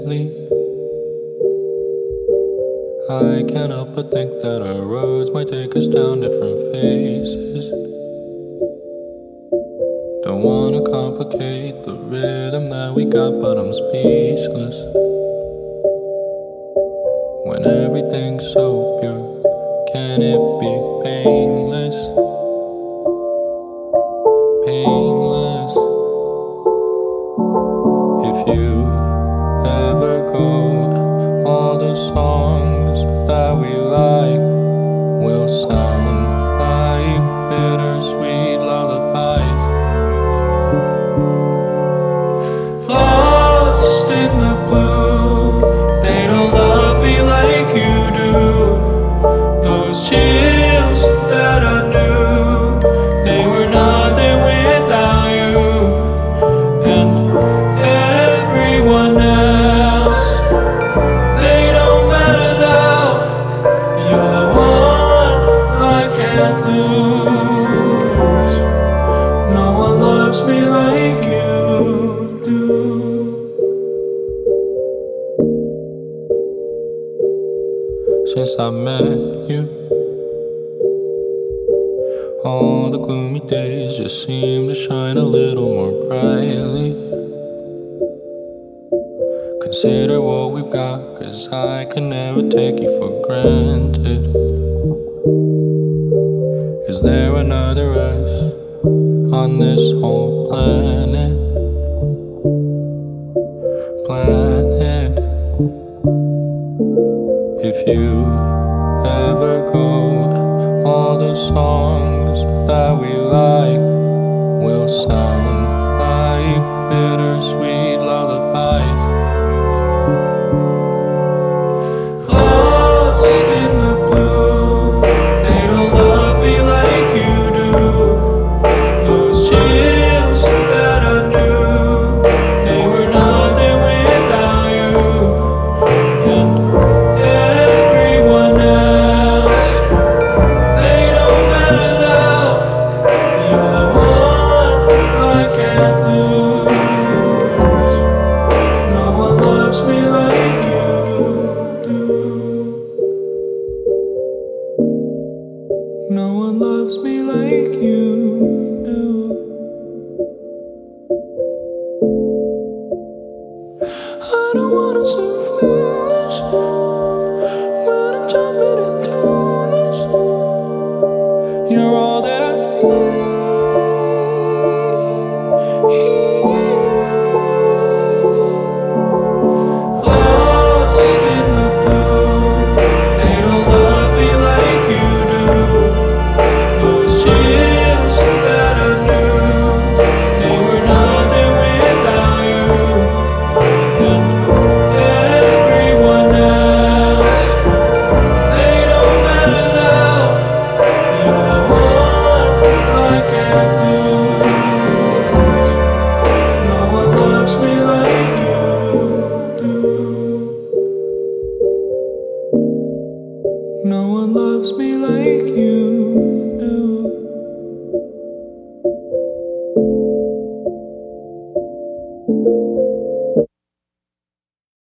lately. I can't help but think that our roads might take us down different phases. Don't wanna complicate the rhythm that we got, but I'm speechless. When everything's so pure, can it be painless? Painless. If you ever go, all the songs that we like will sound like bittersweet lullabies. Lost in the blue, they don't love me like you do. Those chills that I knew, they were nothing without you. And everyone else, they don't matter now. You're the one I can't lose. No one loves me like you do. Since I met you, all the gloomy days just seem to shine a little more brightly. Consider what we've got, 'cause I can never take you for granted. Is there another us on this whole planet? Planet. If you ever go, all the songs that we like will sound like bittersweet lullabies. Lost in the blue, they don't love me like you do. Those chills that I knew, they were nothing without you. And everyone else, they don't matter now. You're the one I can't lose. No one loves me like you do. No one loves me like you do. I don't wanna sing for